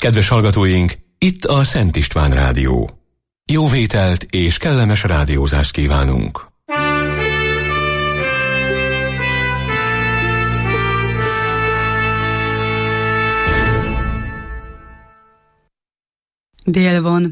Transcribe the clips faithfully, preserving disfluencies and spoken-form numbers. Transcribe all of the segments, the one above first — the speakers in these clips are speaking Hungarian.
Kedves hallgatóink, itt a Szent István Rádió. Jó vételt és kellemes rádiózást kívánunk! Dél van.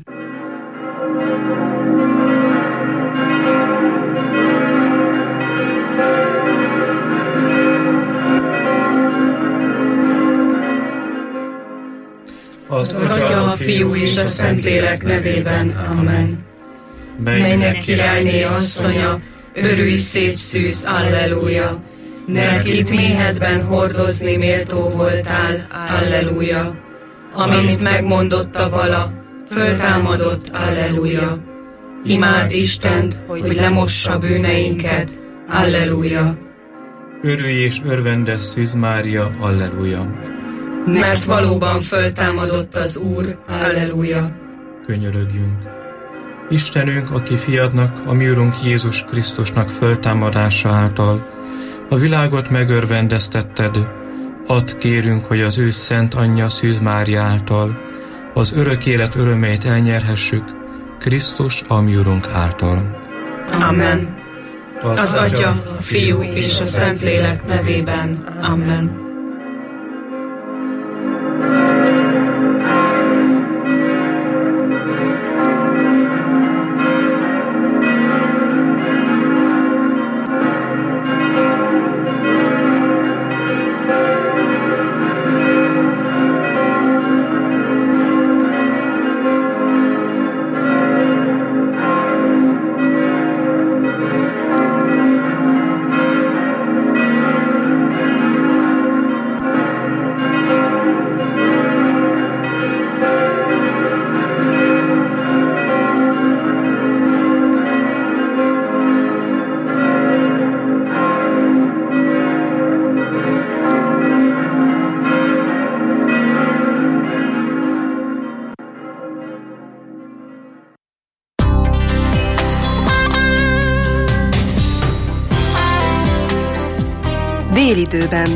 Az Atya, a Fiú és a Szentlélek nevében. Amen. Mennynek királyné asszonya, örülj szép szűz, alleluja! Mert itt méhedben hordozni méltó voltál, alleluja! Amint megmondotta vala, föltámadott, alleluja! Imád Istent, hogy lemossa bűneinket, alleluja! Örülj és örvendes Szűz Mária, alleluja! Mert valóban föltámadott az Úr, alleluja! Könyörögjünk! Istenünk, aki fiadnak, a mi Urunk Jézus Krisztusnak föltámadása által a világot megörvendeztetted, add kérünk, hogy az ő szent anyja Szűz Mária által az örök élet örömeit elnyerhessük, Krisztus a mi Urunk által. Amen. Az, az Atya, a Fiú és a Szentlélek nevében. Amen. Délidőben.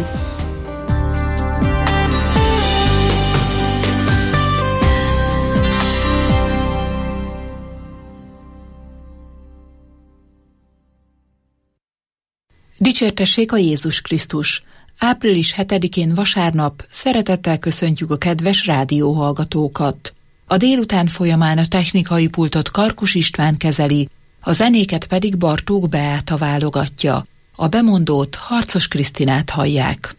Dicsértessék a Jézus Krisztus! április hetedikén vasárnap szeretettel köszöntjük a kedves rádióhallgatókat. A délután folyamán a technikai pultot Karkus István kezeli, a zenéket pedig Bartók Beáta válogatja. A bemondót, Harcos Krisztinát hallják.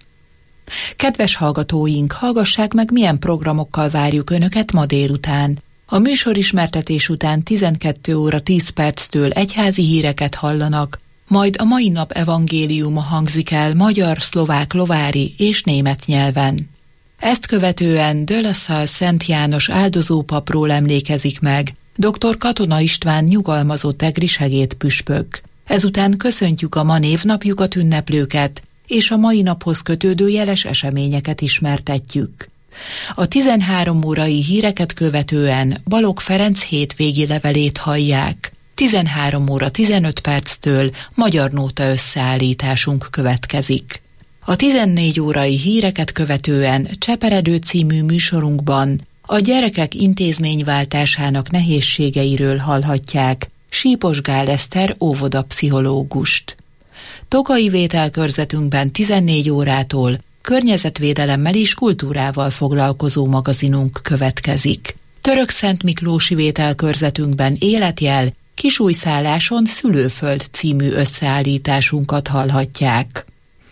Kedves hallgatóink, hallgassák meg, milyen programokkal várjuk Önöket ma délután. A műsorismertetés után tizenkét óra tíz perctől egyházi híreket hallanak, majd a mai nap evangéliuma hangzik el magyar, szlovák, lovári és német nyelven. Ezt követően de La Salle Szent János áldozópapról emlékezik meg dr. Katona István nyugalmazott egri segédpüspök. Ezután köszöntjük a ma névnapjukat ünneplőket, és a mai naphoz kötődő jeles eseményeket ismertetjük. A tizenhárom órai híreket követően Balogh Ferenc hétvégi levelét hallják. tizenhárom óra tizenöt perctől magyar nóta összeállításunk következik. A tizennégy órai híreket követően Cseperedő című műsorunkban a gyerekek intézményváltásának nehézségeiről hallhatják Sípos Gál Eszter óvodapszichológust. Tokai vételkörzetünkben tizennégy órától környezetvédelemmel és kultúrával foglalkozó magazinunk következik. Törökszent Miklósi vételkörzetünkben életjel, Kisújszálláson Szülőföld című összeállításunkat hallhatják.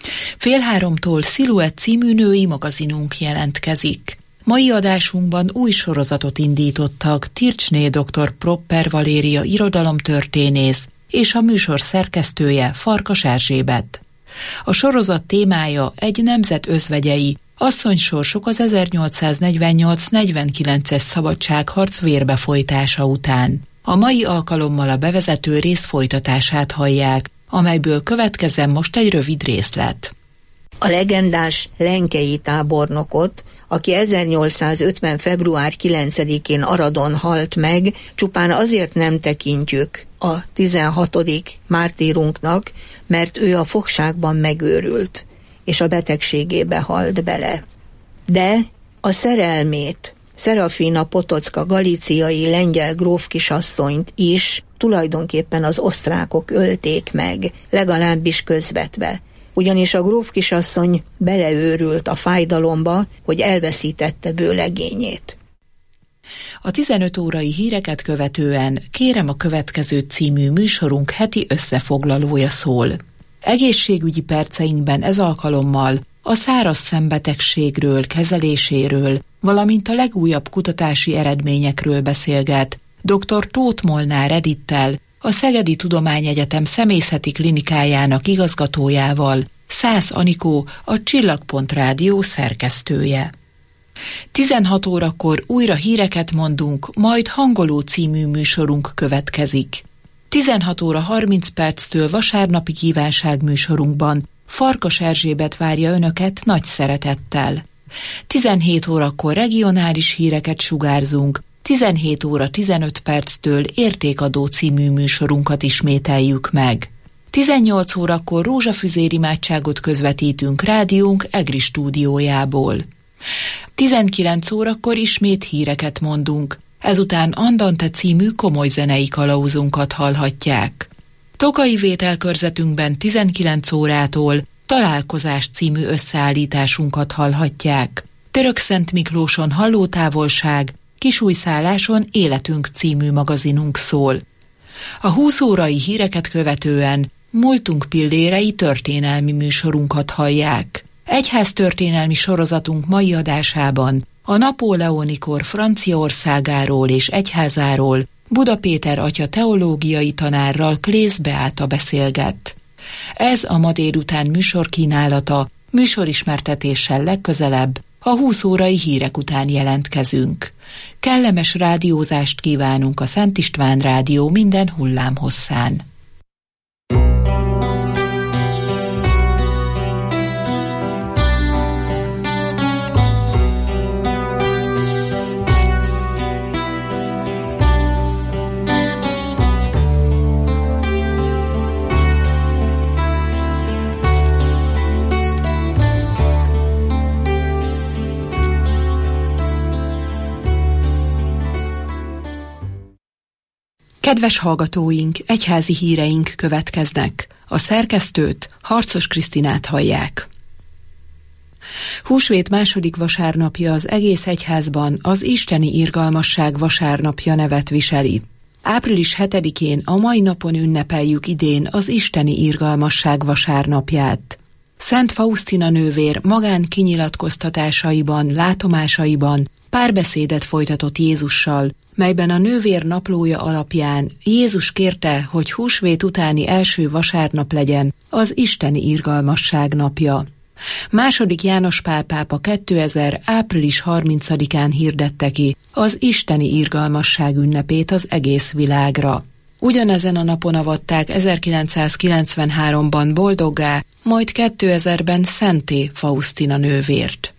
Fél háromtól Sziluett című női magazinunk jelentkezik. Mai adásunkban új sorozatot indítottak Tircsné dr. Propper Valéria irodalomtörténész és a műsor szerkesztője Farkas Erzsébet. A sorozat témája egy nemzet özvegyei, asszonysorsok az ezernyolcszáznegyvennyolc negyvenkilences szabadságharc vérbefolytása után. A mai alkalommal a bevezető rész folytatását hallják, amelyből következzen most egy rövid részlet. A legendás Lenkei tábornokot, aki ezernyolcszázötven. február kilencedikén Aradon halt meg, csupán azért nem tekintjük a tizenhatodik mártírunknak, mert ő a fogságban megőrült, és a betegségébe halt bele. De a szerelmét, Serafina Potocka galíciai lengyel grófkisasszonyt is tulajdonképpen az osztrákok ölték meg, legalábbis közvetve. Ugyanis a grófkisasszony beleőrült a fájdalomba, hogy elveszítette bőlegényét. A tizenöt órai híreket követően Kérem a következő című műsorunk heti összefoglalója szól. Egészségügyi perceinkben ez alkalommal a száraz szembetegségről, kezeléséről, valamint a legújabb kutatási eredményekről beszélget dr. Tóth Molnár Edittel, a Szegedi Tudományegyetem Szemészeti Klinikájának igazgatójával, Szász Anikó, a Csillagpont Rádió szerkesztője. tizenhat órakor újra híreket mondunk, majd Hangoló című műsorunk következik. tizenhat óra harminc perctől vasárnapi kívánság műsorunkban Farkas Erzsébet várja önöket nagy szeretettel. tizenhét órakor regionális híreket sugárzunk, tizenhét óra tizenöt perctől Értékadó című műsorunkat ismételjük meg. tizennyolc órakor rózsafüzér imádságot közvetítünk rádiónk Egri stúdiójából. tizenkilenc órakor ismét híreket mondunk, ezután Andante című komoly zenei kalauzunkat hallhatják. Tokai vételkörzetünkben tizenkilenc órától Találkozás című összeállításunkat hallhatják. Törökszent Miklóson Hallótávolság, Kisújszálláson Életünk című magazinunk szól. A húsz órai híreket követően múltunk pillérei történelmi műsorunkat hallják. Egyháztörténelmi sorozatunk mai adásában a napóleoni kor Franciaországáról és egyházáról Buda Péter atya teológiai tanárral Klész Beáta beszélget. Ez a ma délután műsor kínálata, műsorismertetéssel legközelebb, a húsz órai hírek után jelentkezünk. Kellemes rádiózást kívánunk a Szent István Rádió minden hullámhosszán. Kedves hallgatóink, egyházi híreink következnek. A szerkesztőt, Harcos Krisztinát hallják. Húsvét második vasárnapja az egész egyházban az Isteni Irgalmasság vasárnapja nevet viseli. április hetedikén a mai napon ünnepeljük idén az Isteni Irgalmasság vasárnapját. Szent Fausztina nővér magán kinyilatkoztatásaiban, látomásaiban párbeszédet folytatott Jézussal, melyben a nővér naplója alapján Jézus kérte, hogy húsvét utáni első vasárnap legyen az Isteni Irgalmasság napja. Második János Pál pápa kétezer. április harmincadikán hirdette ki az Isteni Irgalmasság ünnepét az egész világra. Ugyanezen a napon avatták ezerkilencszázkilencvenháromban boldoggá, majd kétezerben szenté Fausztina nővért.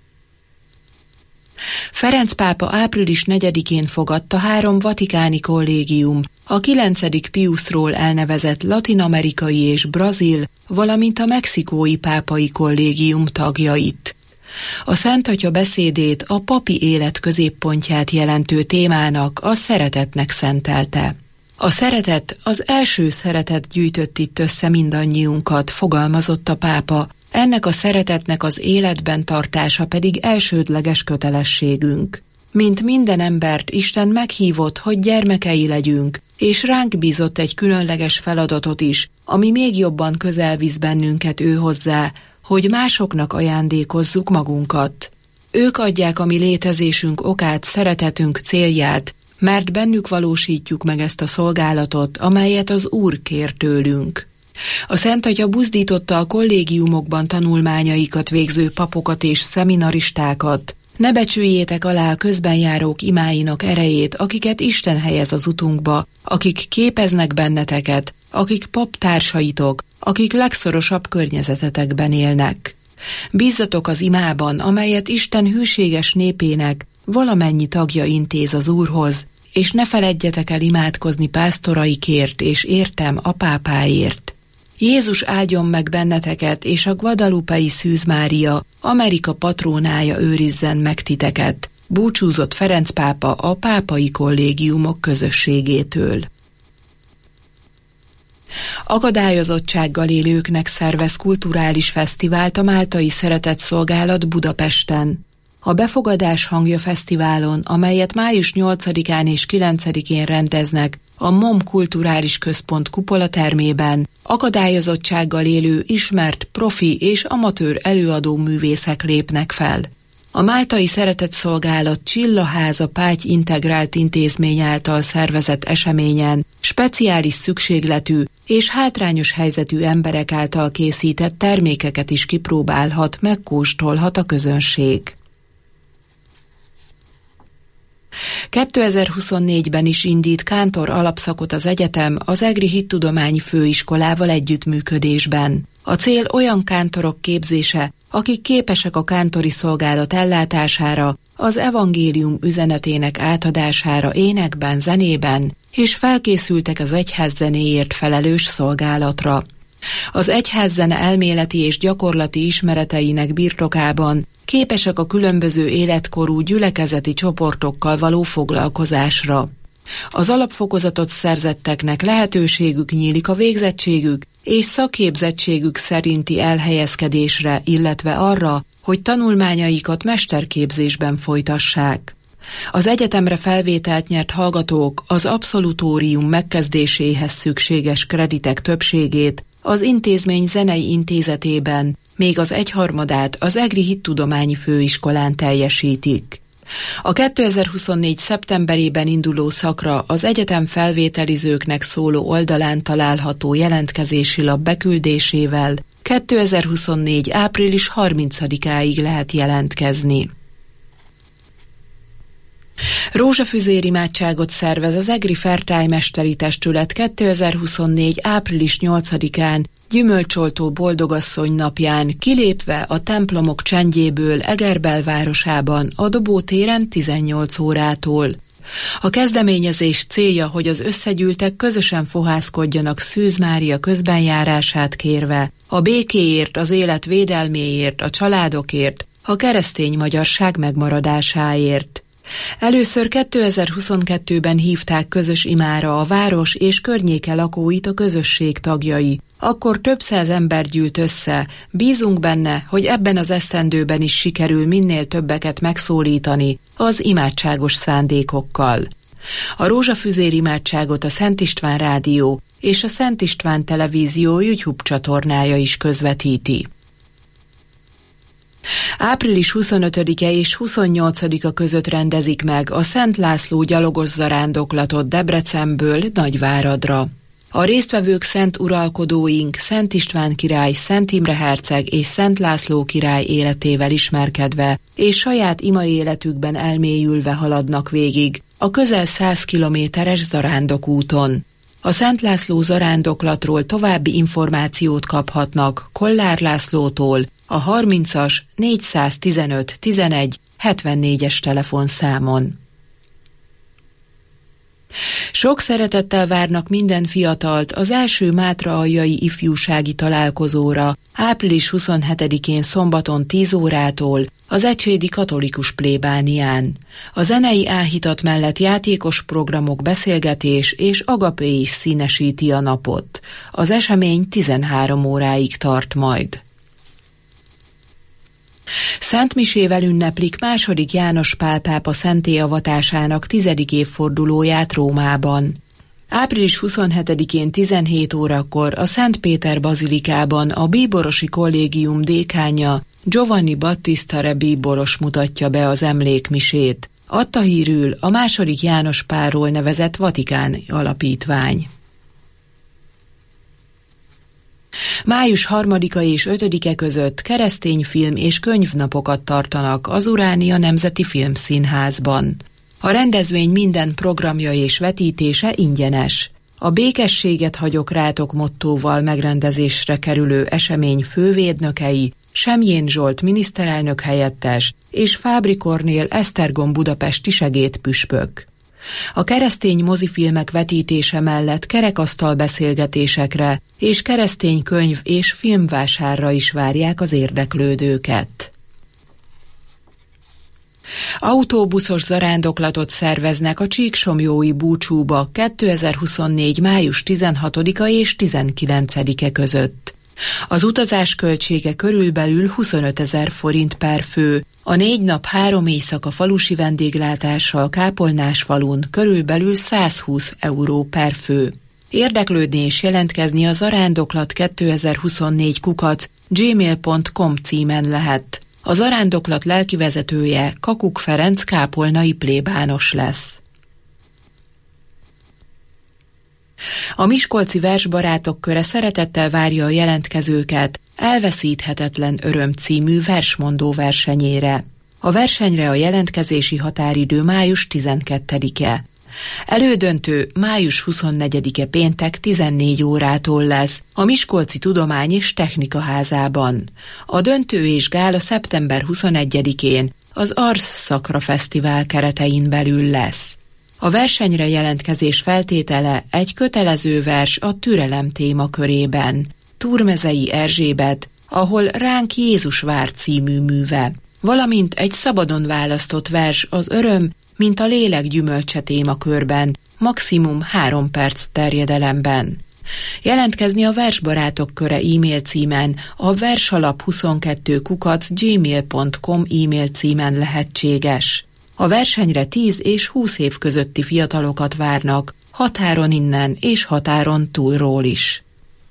Ferenc pápa április negyedikén fogadta három vatikáni kollégium, a kilencedik Piuszról elnevezett latin-amerikai és brazil, valamint a mexikói pápai kollégium tagjait. A Szent Atya beszédét a papi élet középpontját jelentő témának, a szeretetnek szentelte. A szeretet, az első szeretet gyűjtött itt össze mindannyiunkat, fogalmazott a pápa, ennek a szeretetnek az életben tartása pedig elsődleges kötelességünk. Mint minden embert Isten meghívott, hogy gyermekei legyünk, és ránk bízott egy különleges feladatot is, ami még jobban közel visz bennünket ő hozzá, hogy másoknak ajándékozzuk magunkat. Ők adják a mi létezésünk okát, szeretetünk célját, mert bennük valósítjuk meg ezt a szolgálatot, amelyet az Úr kér tőlünk. A Szent Atya buzdította a kollégiumokban tanulmányaikat végző papokat és szeminaristákat. Ne becsüljétek alá a közbenjárók imáinak erejét, akiket Isten helyez az utunkba, akik képeznek benneteket, akik paptársaitok, akik legszorosabb környezetetekben élnek. Bízzatok az imában, amelyet Isten hűséges népének valamennyi tagja intéz az Úrhoz, és ne feledjetek el imádkozni pásztoraikért és értem a pápáért. Jézus áldjon meg benneteket, és a Guadalupei Szűz Mária, Amerika patrónája őrizzen meg titeket. búcsúzott Ferenc pápa a pápai kollégiumok közösségétől. Akadályozottsággal élőknek szervez kulturális fesztivált a Máltai Szeretetszolgálat Budapesten. A Befogadás hangja fesztiválon, amelyet május nyolcadikán és kilencedikén rendeznek a MOM Kulturális Központ kupolatermében, akadályozottsággal élő ismert profi és amatőr előadó művészek lépnek fel. A Máltai Szeretetszolgálat Csillaháza Páty Integrált Intézmény által szervezett eseményen speciális szükségletű és hátrányos helyzetű emberek által készített termékeket is kipróbálhat, megkóstolhat a közönség. kétezer-huszonnégyben is indít kántor alapszakot az egyetem az Egri Hittudományi Főiskolával együttműködésben. A cél olyan kántorok képzése, akik képesek a kántori szolgálat ellátására, az evangélium üzenetének átadására énekben, zenében, és felkészültek az egyházzenéért felelős szolgálatra. Az egyházzene elméleti és gyakorlati ismereteinek birtokában képesek a különböző életkorú gyülekezeti csoportokkal való foglalkozásra. Az alapfokozatot szerzetteknek lehetőségük nyílik a végzettségük és szakképzettségük szerinti elhelyezkedésre, illetve arra, hogy tanulmányaikat mesterképzésben folytassák. Az egyetemre felvételt nyert hallgatók az abszolutórium megkezdéséhez szükséges kreditek többségét az intézmény zenei intézetében, még az egyharmadát az Egri Hittudományi Főiskolán teljesítik. A kétezer-huszonnégy. szeptemberében induló szakra az egyetem felvételizőknek szóló oldalán található jelentkezési lap beküldésével kétezer-huszonnégy. április harmincadikáig lehet jelentkezni. Rózsafüzér imádságot szervez az Egri Fertály-mesteri testület kétezer-huszonnégy. április nyolcadikán Gyümölcsoltó Boldogasszony napján, kilépve a templomok csendjéből Eger belvárosában a Dobó téren tizennyolc órától. A kezdeményezés célja, hogy az összegyűltek közösen fohászkodjanak Szűz Mária közbenjárását kérve, a békéért, az élet védelméért, a családokért, a keresztény magyarság megmaradásáért. Először kétezer-huszonkettőben hívták közös imára a város és környéke lakóit a közösség tagjai. Akkor több száz ember gyűlt össze, bízunk benne, hogy ebben az esztendőben is sikerül minél többeket megszólítani az imádságos szándékokkal. A Rózsafüzér imádságot a Szent István Rádió és a Szent István Televízió YouTube csatornája is közvetíti. április huszonötödike és huszonnyolcadika között rendezik meg a Szent László gyalogos zarándoklatot Debrecenből Nagyváradra. A résztvevők szent uralkodóink, Szent István király, Szent Imre herceg és Szent László király életével ismerkedve, és saját ima életükben elmélyülve haladnak végig a közel száz kilométeres zarándokúton. A Szent László zarándoklatról további információt kaphatnak Kollár Lászlótól a harmincas négyszáztizenöt tizenegy hetvennégyes telefonszámon. Sok szeretettel várnak minden fiatalt az első mátraaljai ifjúsági találkozóra április huszonhetedikén szombaton tíz órától az Ecsédi Katolikus Plébánián. A zenei áhítat mellett játékos programok, beszélgetés és agapé is színesíti a napot. Az esemény tizenhárom óráig tart majd. Szentmisével ünneplik második János Pál pápa szentélyavatásának tizedik évfordulóját Rómában. április huszonhetedikén tizenhét órakor a Szent Péter bazilikában a bíborosi kollégium dékánja Giovanni Battista Re bíboros mutatja be az emlékmisét. Adta hírül a második János Pálról nevezett vatikáni alapítvány. május harmadika és ötödike között keresztény film és könyvnapokat tartanak az Uránia Nemzeti Filmszínházban. A rendezvény minden programja és vetítése ingyenes. A békességet hagyok rátok mottóval megrendezésre kerülő esemény fővédnökei Semjén Zsolt miniszterelnök helyettes és Fábri Kornél Esztergom budapesti segédpüspök. A keresztény mozifilmek vetítése mellett kerekasztal beszélgetésekre és keresztény könyv és filmvásárra is várják az érdeklődőket. Autóbuszos zarándoklatot szerveznek a Csíksomlyói búcsúba kétezer-huszonnégy. május tizenhatodika és tizenkilencedike között. Az utazás költsége körülbelül huszonötezer forint per fő, a négy nap három éjszaka falusi vendéglátással Kápolnásfalun körülbelül százhúsz euró per fő. Érdeklődni és jelentkezni a zarándoklat kétezer-huszonnégy kukac gmail pont com címen lehet. A zarándoklat lelkivezetője Kakuk Ferenc kápolnai plébános lesz. A Miskolci Versbarátok Köre szeretettel várja a jelentkezőket Elveszíthetetlen öröm című versmondó versenyére. A versenyre a jelentkezési határidő május tizenkettedike. Elődöntő május huszonnegyedike péntek tizennégy órától lesz a Miskolci Tudomány és Technika Házában. A döntő és gála szeptember huszonegyedikén az Arsz Szakra Fesztivál keretein belül lesz. A versenyre jelentkezés feltétele egy kötelező vers a türelem témakörében. Túrmezei Erzsébet, ahol Ránk Jézus vár című műve, valamint egy szabadon választott vers az öröm, mint a lélek gyümölcse témakörben, maximum három perc terjedelemben. Jelentkezni a Versbarátok Köre e-mail címen, a versalap huszonkettő kukac gmail pont com e-mail címen lehetséges. A versenyre tíz és húsz év közötti fiatalokat várnak, határon innen és határon túlról is.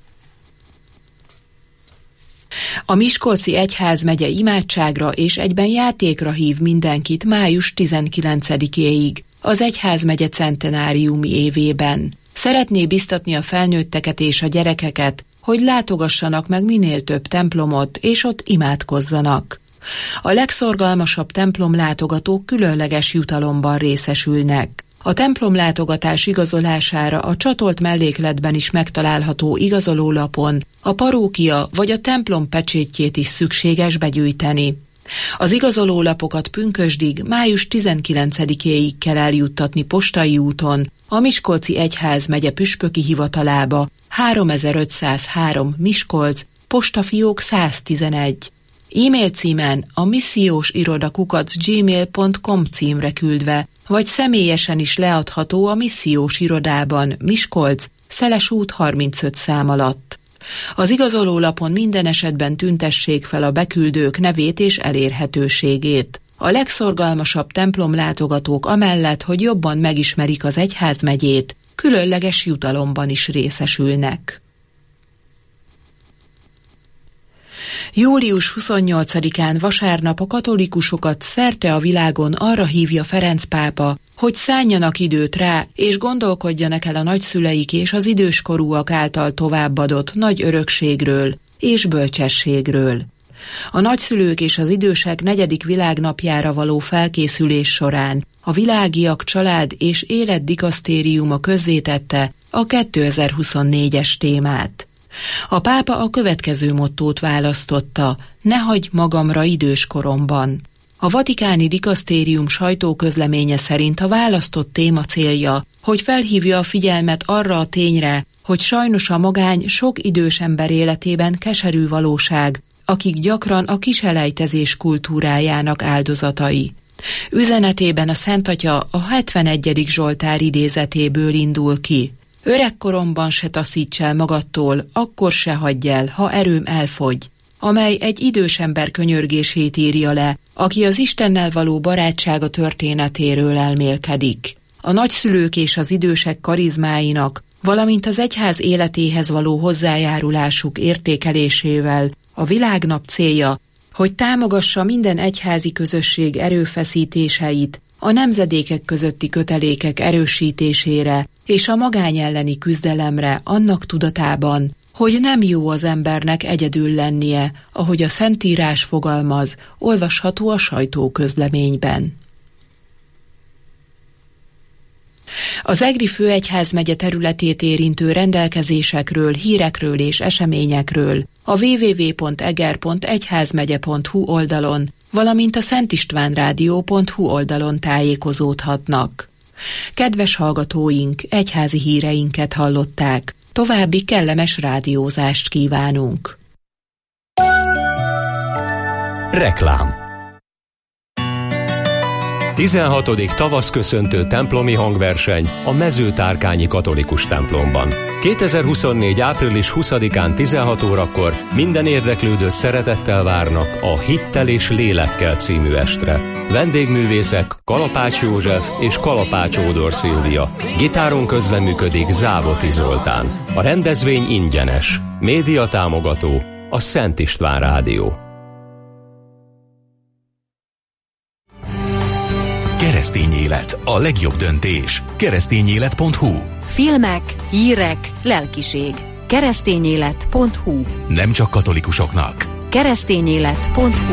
A Miskolci Egyházmegye imádságra és egyben játékra hív mindenkit május tizenkilencedikéig, az Egyházmegye centenáriumi évében. Szeretné biztatni a felnőtteket és a gyerekeket, hogy látogassanak meg minél több templomot, és ott imádkozzanak. A legszorgalmasabb templomlátogatók különleges jutalomban részesülnek. A templomlátogatás igazolására a csatolt mellékletben is megtalálható igazolólapon a parókia vagy a templom pecsétjét is szükséges begyűjteni. Az igazolólapokat pünkösdig, május tizenkilencedikéig kell eljuttatni postai úton a Miskolci Egyházmegye püspöki hivatalába, háromezer-ötszázhárom Miskolc, postafiók száztizenegy. E-mail címen a missziós iroda kukac gmail pont com címre küldve, vagy személyesen is leadható a missziós irodában, Miskolc, Szeles út harmincöt szám alatt. Az igazolólapon minden esetben tüntessék fel a beküldők nevét és elérhetőségét. A legszorgalmasabb templomlátogatók amellett, hogy jobban megismerik az egyházmegyét, különleges jutalomban is részesülnek. július huszonnyolcadikán vasárnap a katolikusokat szerte a világon arra hívja Ferenc pápa, hogy szánjanak időt rá, és gondolkodjanak el a nagyszüleik és az időskorúak által továbbadott nagy örökségről és bölcsességről. A nagyszülők és az idősek negyedik világnapjára való felkészülés során a Világiak Család és Élet Dikasztériuma közzétette a kétezer-huszonnégyes témát. A pápa a következő mottót választotta: ne hagyj magamra időskoromban. A vatikáni dikasztérium sajtóközleménye szerint a választott téma célja, hogy felhívja a figyelmet arra a tényre, hogy sajnos a magány sok idős ember életében keserű valóság, akik gyakran a kiselejtezés kultúrájának áldozatai. Üzenetében a Szent Atya a hetvenegyedik Zsoltár idézetéből indul ki. Öregkoromban se taszíts el magadtól, akkor se hagyj el, ha erőm elfogy, amely egy idős ember könyörgését írja le, aki az Istennel való barátsága történetéről elmélkedik. A nagyszülők és az idősek karizmáinak, valamint az egyház életéhez való hozzájárulásuk értékelésével a világnap célja, hogy támogassa minden egyházi közösség erőfeszítéseit a nemzedékek közötti kötelékek erősítésére és a magány elleni küzdelemre annak tudatában, hogy nem jó az embernek egyedül lennie, ahogy a Szentírás fogalmaz, olvasható a sajtóközleményben. Az Egri főegyházmegye területét érintő rendelkezésekről, hírekről és eseményekről a double-u double-u double-u pont eger pont egyházmegye pont hu oldalon, valamint a szentistvánrádió pont hu oldalon tájékozódhatnak. Kedves hallgatóink, egyházi híreinket hallották. További kellemes rádiózást kívánunk. Reklám. tizenhatodik tavaszköszöntő templomi hangverseny a Mezőtárkányi katolikus templomban. kétezer-huszonnégy. április huszadikán tizenhat órakor minden érdeklődőt szeretettel várnak a Hittel és Lélekkel című estre. Vendégművészek Kalapács József és Kalapács Ódor Szilvia. Gitáron közreműködik Závoti Zoltán. A rendezvény ingyenes. Média támogató a Szent István Rádió. Keresztény élet, a legjobb döntés. keresztényélet pont hu. Filmek, hírek, lelkiség. keresztényélet pont hu. Nem csak katolikusoknak. keresztényélet pont hu.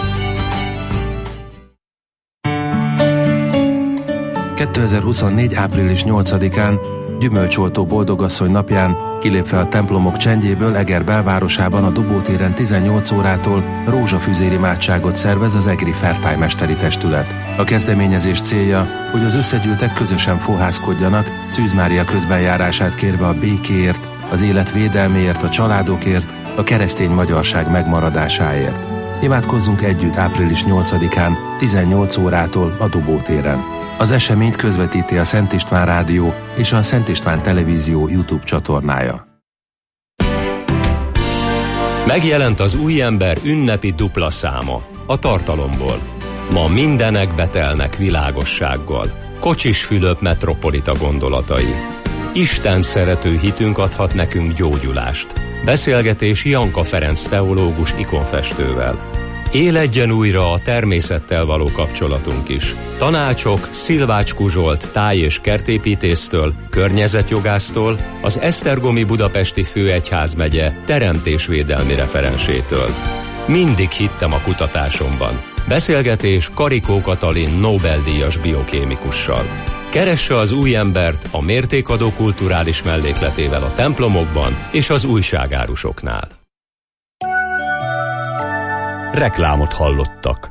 kétezer-huszonnégy. április nyolcadikán, gyümölcsoltó boldogasszony napján, kilépve a templomok csendjéből Eger belvárosában a Dobó téren tizennyolc órától rózsafüzér imádságot szervez az egri fertájmesteri testület. A kezdeményezés célja, hogy az összegyűltek közösen fohászkodjanak, Szűz Mária közbenjárását kérve a békéért, az élet védelméért, a családokért, a keresztény magyarság megmaradásáért. Imádkozzunk együtt április nyolcadikán, tizennyolc órától a Dobó téren. Az eseményt közvetíti a Szent István Rádió és a Szent István Televízió YouTube csatornája. Megjelent az új ember ünnepi dupla száma, a tartalomból. Ma mindenek betelnek világossággal. Kocsis Fülöp metropolita gondolatai. Isten szerető hitünk adhat nekünk gyógyulást. Beszélgetés Janka Ferenc teológus ikonfestővel. Éledjen újra a természettel való kapcsolatunk is. Tanácsok Szilvács Kuzsolt táj- és kertépítésztől, környezetjogásztól, az Esztergomi Budapesti Főegyházmegye teremtésvédelmi referensétől. Mindig hittem a kutatásomban. Beszélgetés Karikó Katalin Nobel-díjas biokémikussal. Keresse az új embert a mértékadó kulturális mellékletével a templomokban és az újságárusoknál. Reklámot hallottak.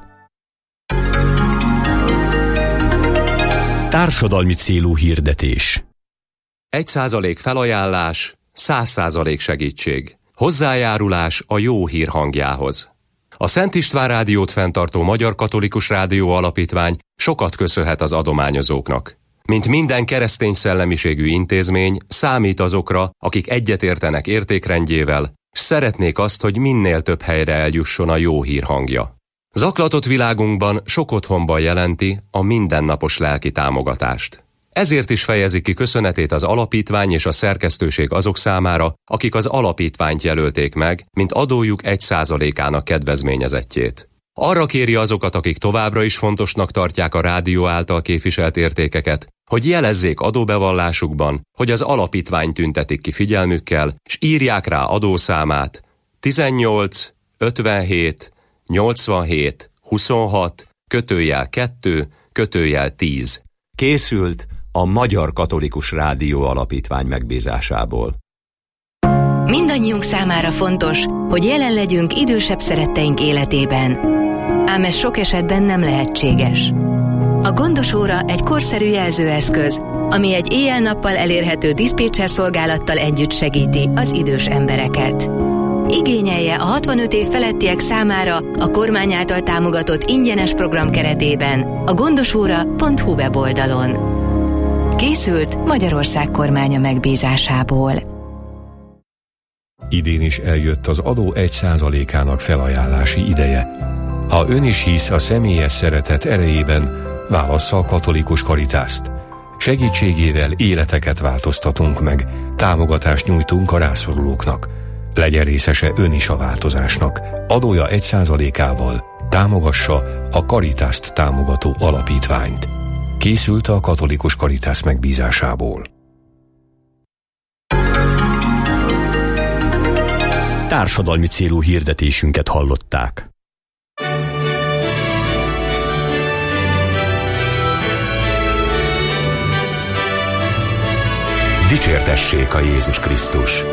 Társadalmi célú hirdetés. Egy százalék felajánlás, száz százalék segítség. Hozzájárulás a jó hír hangjához. A Szent István Rádiót fenntartó Magyar Katolikus Rádió Alapítvány sokat köszönhet az adományozóknak. Mint minden keresztény szellemiségű intézmény, számít azokra, akik egyetértenek értékrendjével, s szeretnék azt, hogy minél több helyre eljusson a jó hír hangja. Zaklatott világunkban sok otthonban jelenti a mindennapos lelki támogatást. Ezért is fejezi ki köszönetét az alapítvány és a szerkesztőség azok számára, akik az alapítványt jelölték meg, mint adójuk egy százalékának kedvezményezettjét. Arra kéri azokat, akik továbbra is fontosnak tartják a rádió által képviselt értékeket, hogy jelezzék adóbevallásukban, hogy az alapítvány tüntetik ki figyelmükkel, s írják rá adószámát tizennyolc ötvenhét nyolcvanhét huszonhat kötőjel kettő kötőjel tíz. Készült a Magyar Katolikus Rádió Alapítvány megbízásából. Mindannyiunk számára fontos, hogy jelen legyünk idősebb szeretteink életében. Ám ez sok esetben nem lehetséges. A gondos óra egy korszerű jelzőeszköz, ami egy éjjel-nappal elérhető diszpécser szolgálattal együtt segíti az idős embereket. Igényelje a hatvanöt év felettiek számára a kormány által támogatott ingyenes program keretében a gondosóra pont hu weboldalon. Készült Magyarország kormánya megbízásából. Idén is eljött az adó egy százalékának felajánlási ideje. Ha ön is hisz a személyes szeretet erejében, válassza a katolikus Karitászt. Segítségével életeket változtatunk meg, támogatást nyújtunk a rászorulóknak. Legyen részese ön is a változásnak. Adója egy százalékával támogassa a Karitászt támogató alapítványt. Készült a katolikus Karitász megbízásából. Társadalmi célú hirdetésünket hallották. Dicsértessék a Jézus Krisztus!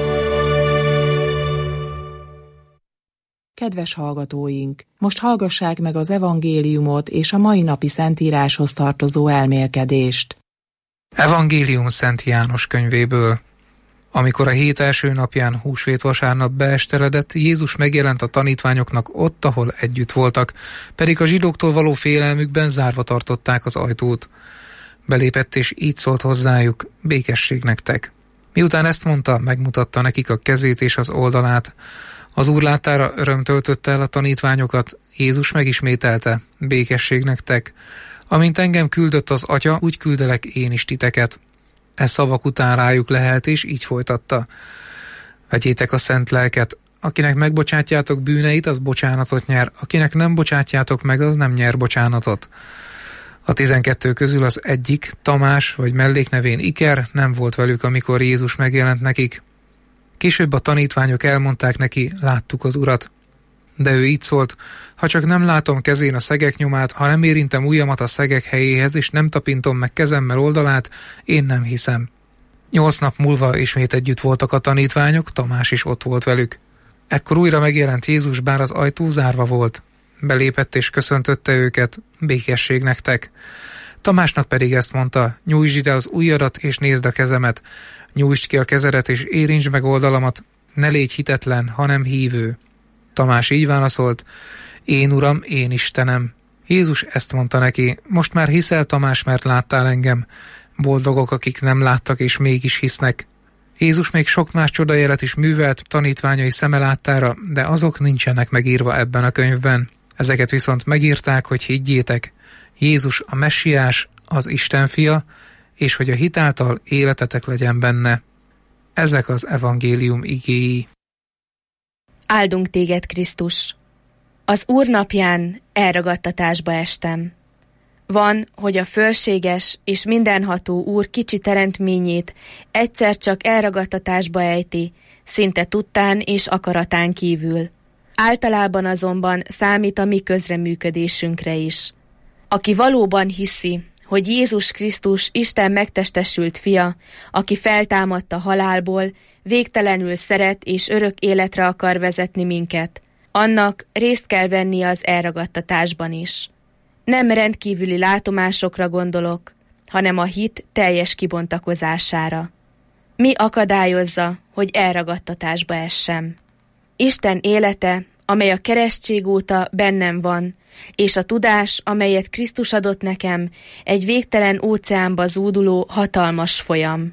Kedves hallgatóink, most hallgassák meg az evangéliumot és a mai napi szentíráshoz tartozó elmélkedést. Evangélium Szent János könyvéből. Amikor a hét első napján, húsvét vasárnap beesteledett, Jézus megjelent a tanítványoknak ott, ahol együtt voltak, pedig a zsidóktól való félelmükben zárva tartották az ajtót. Belépett és így szólt hozzájuk: békesség nektek. Miután ezt mondta, megmutatta nekik a kezét és az oldalát. Az Úr láttára öröm töltötte el a tanítványokat, Jézus megismételte: békesség nektek. Amint engem küldött az Atya, úgy küldelek én is titeket. E szavak után rájuk lehelt, és így folytatta: vegyétek a szent lelket, akinek megbocsátjátok bűneit, az bocsánatot nyer, akinek nem bocsátjátok meg, az nem nyer bocsánatot. A tizenkettő közül az egyik, Tamás, vagy melléknevén Iker, nem volt velük, amikor Jézus megjelent nekik. Később a tanítványok elmondták neki: láttuk az Urat. De ő így szólt: ha csak nem látom kezén a szegek nyomát, ha nem érintem ujjamat a szegek helyéhez, és nem tapintom meg kezemmel oldalát, én nem hiszem. Nyolc nap múlva ismét együtt voltak a tanítványok, Tamás is ott volt velük. Ekkor újra megjelent Jézus, bár az ajtó zárva volt. Belépett és köszöntötte őket: békesség nektek. Tamásnak pedig ezt mondta: nyújtsd ide az ujjadat, és nézd a kezemet, nyújtsd ki a kezedet, és érintsd meg oldalamat, ne légy hitetlen, hanem hívő. Tamás így válaszolt: én Uram, én Istenem. Jézus ezt mondta neki: most már hiszel, Tamás, mert láttál engem. Boldogok, akik nem láttak és mégis hisznek. Jézus még sok más csodajelet is művelt tanítványai szeme láttára, de azok nincsenek megírva ebben a könyvben. Ezeket viszont megírták, hogy higgyétek: Jézus a Messiás, az Isten fia, és hogy a hit által életetek legyen benne. Ezek az evangélium igéi. Áldunk téged, Krisztus! Az Úr napján elragadtatásba estem. Van, hogy a fölséges és mindenható Úr kicsi teremtményét egyszer csak elragadtatásba ejti, szinte tudtán és akaratán kívül. Általában azonban számít a mi közreműködésünkre is. Aki valóban hiszi, hogy Jézus Krisztus Isten megtestesült fia, aki feltámadt a halálból, végtelenül szeret és örök életre akar vezetni minket, annak részt kell venni az elragadtatásban is. Nem rendkívüli látomásokra gondolok, hanem a hit teljes kibontakozására. Mi akadályozza, hogy elragadtatásba essem? Isten élete, amely a keresztség óta bennem van, és a tudás, amelyet Krisztus adott nekem, egy végtelen óceánba zúduló hatalmas folyam.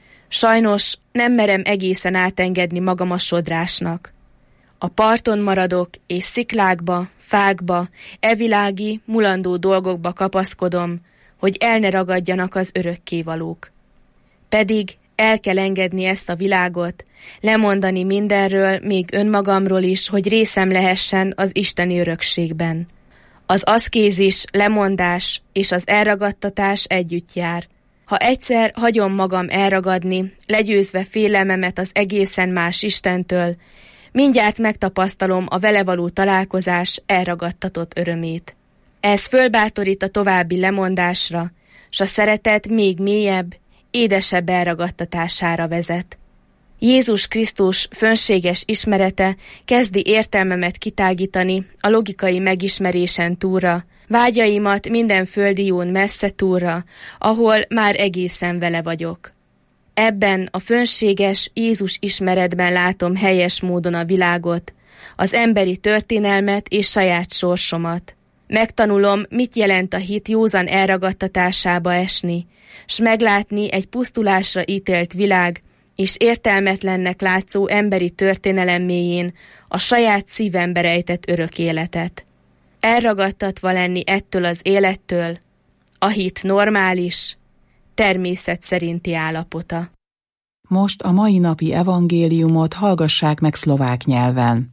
Sajnos nem merem egészen átengedni magam a sodrásnak. A parton maradok, és sziklákba, fákba, evilági, mulandó dolgokba kapaszkodom, hogy el ne ragadjanak az örökkévalók. Pedig el kell engedni ezt a világot, lemondani mindenről, még önmagamról is, hogy részem lehessen az isteni örökségben. Az aszkézis, lemondás és az elragadtatás együtt jár. Ha egyszer hagyom magam elragadni, legyőzve félelmemet az egészen más Istentől, mindjárt megtapasztalom a vele való találkozás elragadtatott örömét. Ez fölbátorít a további lemondásra, s a szeretet még mélyebb, édesebb elragadtatására vezet. Jézus Krisztus fönséges ismerete kezdi értelmemet kitágítani a logikai megismerésen túlra, vágyaimat minden földi jón messze túlra, ahol már egészen vele vagyok. Ebben a fönséges Jézus ismeretben látom helyes módon a világot, az emberi történelmet és saját sorsomat. Megtanulom, mit jelent a hit józan elragadtatásába esni, s meglátni egy pusztulásra ítélt világ és értelmetlennek látszó emberi történelem mélyén a saját szívembe rejtett örök életet. Elragadtatva lenni ettől az élettől, a hit normális, természet szerinti állapota. Most a mai napi evangéliumot hallgassák meg szlovák nyelven.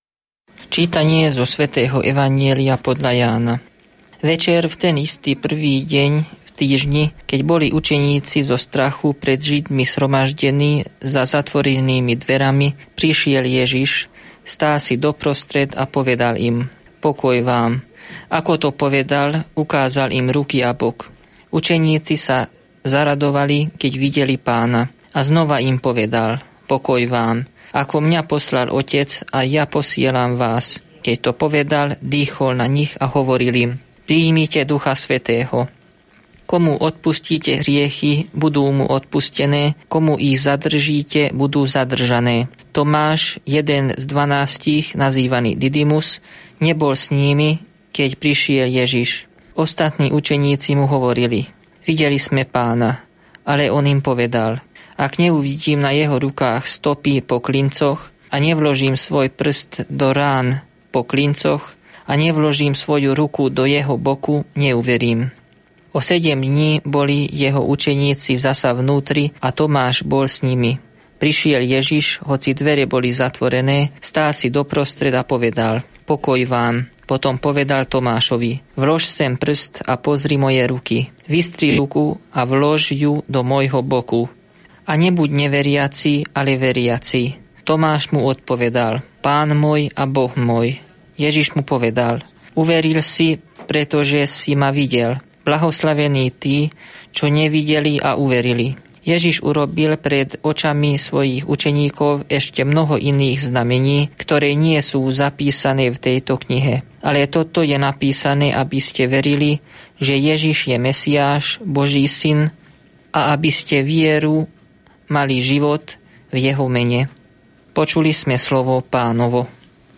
Čítanie zo svätého Evanjelia podľa Jána. Večer v ten istý prvý deň v týždni, keď boli učeníci zo strachu pred Židmi shromaždení za zatvorenými dverami, prišiel Ježiš, stál si doprostred a povedal im: pokoj vám. Ako to povedal, ukázal im ruky a bok. Učeníci sa zaradovali, keď videli Pána, a znova im povedal: pokoj vám. Ako mňa poslal Otec, a ja posielam vás. Keď to povedal, dýchol na nich a hovoril im: Príjmite Ducha Svätého. Komu odpustíte hriechy, budú mu odpustené, komu ich zadržíte, budú zadržané. Tomáš, jeden z dvanástich, nazývaný Didymus, nebol s nimi, keď prišiel Ježiš. Ostatní učeníci mu hovorili: Videli sme Pána. Ale on im povedal: Ak neuvidím na jeho rukách stopy po klincoch a nevložím svoj prst do rán po klincoch a nevložím svoju ruku do jeho boku, neuverím. O sedem dní boli jeho učeníci zasa vnútri a Tomáš bol s nimi. Prišiel Ježiš, hoci dvere boli zatvorené, stál si doprostred a povedal: Pokoj vám. Potom povedal Tomášovi: Vlož sem prst a pozri moje ruky. Vystri ruku a vlož ju do môjho boku. A nebuď neveriaci, ale veriaci. Tomáš mu odpovedal: Pán môj a Boh môj. Ježiš mu povedal: Uveril si, pretože si ma videl. Blahoslavení tí, čo nevideli a uverili. Ježiš urobil pred očami svojich učeníkov ešte mnoho iných znamení, ktoré nie sú zapísané v tejto knihe. Ale toto je napísané, aby ste verili, že Ježiš je Mesiáš, Boží syn, a aby ste vieru mali život v jeho mene. Počuli sme slovo Pánovo.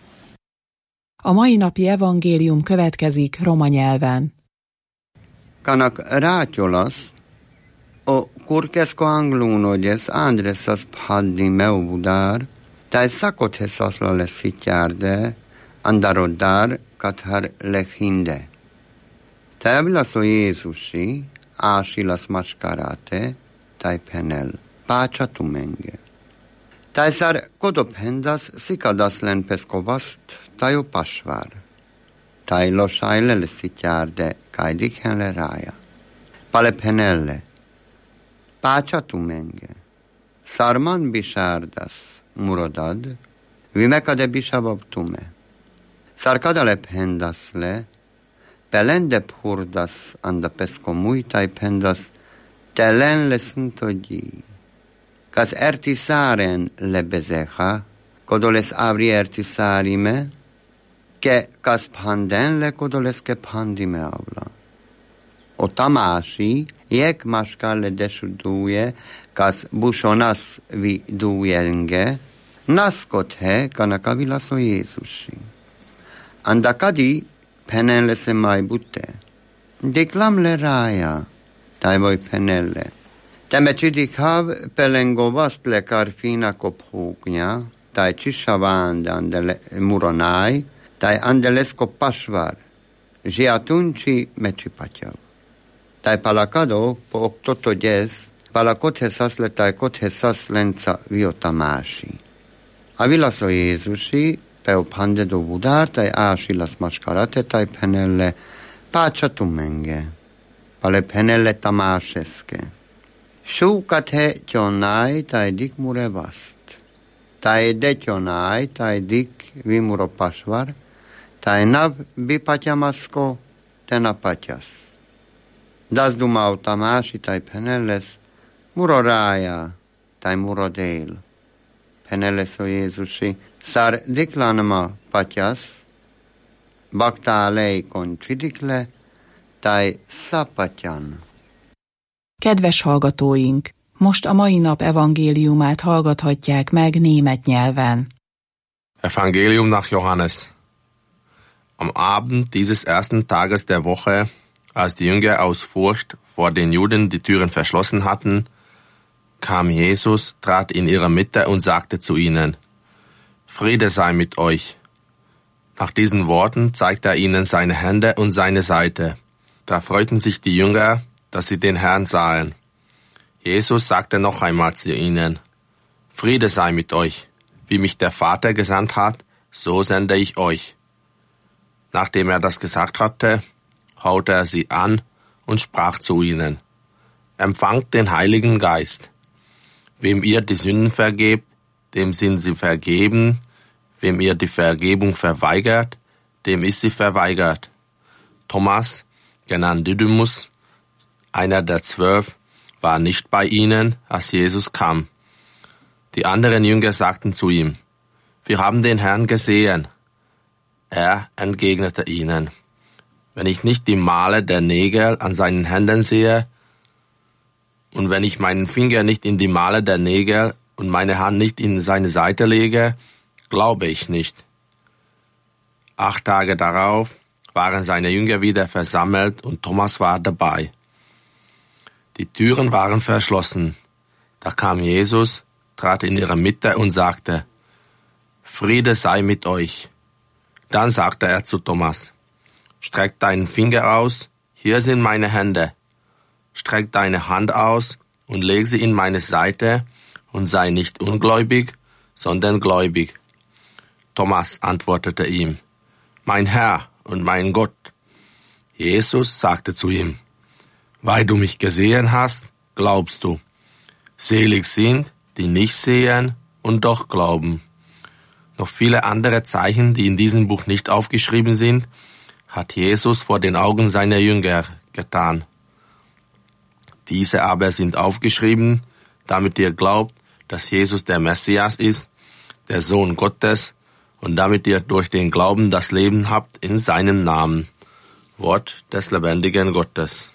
A mai napi evangélium következik roma nyelven. Kanak ráťolas o kurkesko anglunodes andresas paddi meuvudár, tai szakotthesas le szityárde, andarodár kathar lehinde. Tai vilaso Jézusi, ásilas maskarate, tai penel, pácsa tumenge. Tai szar kodophendas szikadas len peskovast, tai o pasvár. Tai losajle le szityárde, kajdiken le rája. Pale penelle, pácsa tumenge. Sarman bisárdas, murodad, vimekade bisabab tume. Sarkada le pendas le, pelende phurdas anda pesko mujtaj pendas, telen le sntogyi. Kas erti sáren le bezeha, kodoles avri erti sárime, ke kas panden le kodoles ke pandime avla. O Tamási, jek maskale desuduje, kas busonas vi dujenge, naskothe kanaka vilaso Jézusi. Andakadi penelle se mai butte. Diklam le rája, tai voi penelle. Teme cidikhav pelengovast le karfina kophugnia, tai cisavand andele muronai, tai andelesko pasvar, žiatunci mečipatjav. Tai palakado po oktoto des, palakothesas le tai kothesas lenca vio Tamási. A vilaso Jézusi, peu pande do vudár, tai ásilas maskarate, tai penelle pácsa tumenge, pale penelle Tamáseske. Súkathe tyonnai, tai dik mure vast. Tai detyonnai, tai dik vimuro pasvar, tai nav bipatyamasko, tena patyas. Das dumau Tamási, tai penelles, muro rája, tai muro dél. Penelles o Jézusi, szár diklanma patyas, bakta leikon csidikle, tai szapatyan. Kedves hallgatóink! Most a mai nap evangéliumát hallgathatják meg német nyelven. Evangelium nach Johannes. Am Abend dieses ersten Tages der Woche, als die Jünger aus Furcht vor den Juden die Türen verschlossen hatten, kam Jesus, trat in ihre Mitte und sagte zu ihnen: Friede sei mit euch. Nach diesen Worten zeigte er ihnen seine Hände und seine Seite. Da freuten sich die Jünger, dass sie den Herrn sahen. Jesus sagte noch einmal zu ihnen: Friede sei mit euch. Wie mich der Vater gesandt hat, so sende ich euch. Nachdem er das gesagt hatte, haute er sie an und sprach zu ihnen: Empfangt den Heiligen Geist. Wem ihr die Sünden vergebt, dem sind sie vergeben. Wem ihr die Vergebung verweigert, dem ist sie verweigert. Thomas, genannt Didymus, einer der zwölf, war nicht bei ihnen, als Jesus kam. Die anderen Jünger sagten zu ihm: Wir haben den Herrn gesehen. Er entgegnete ihnen: wenn ich nicht die Male der Nägel an seinen Händen sehe und wenn ich meinen Finger nicht in die Male der Nägel und meine Hand nicht in seine Seite lege, glaube ich nicht. Acht Tage darauf waren seine Jünger wieder versammelt und Thomas war dabei. Die Türen waren verschlossen. Da kam Jesus, trat in ihre Mitte und sagte: Friede sei mit euch. Dann sagte er zu Thomas: Streck deinen Finger aus, hier sind meine Hände. Streck deine Hand aus und leg sie in meine Seite und sei nicht ungläubig, sondern gläubig. Thomas antwortete ihm: Mein Herr und mein Gott. Jesus sagte zu ihm: Weil du mich gesehen hast, glaubst du. Selig sind, die nicht sehen und doch glauben. Noch viele andere Zeichen, die in diesem Buch nicht aufgeschrieben sind, hat Jesus vor den Augen seiner Jünger getan. Diese aber sind aufgeschrieben, damit ihr glaubt, dass Jesus der Messias ist, der Sohn Gottes, und damit ihr durch den Glauben das Leben habt in seinem Namen. Wort des lebendigen Gottes.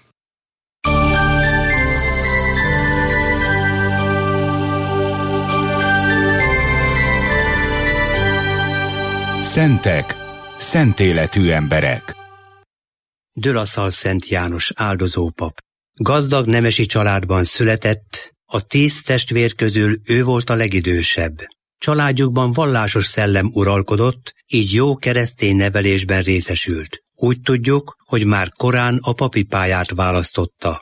Szentek, szentéletű emberek. De La Salle Szent János áldozópap. Gazdag nemesi családban született, a tíz testvér közül ő volt a legidősebb. Családjukban vallásos szellem uralkodott, így jó keresztény nevelésben részesült. Úgy tudjuk, hogy már korán a papi pályát választotta.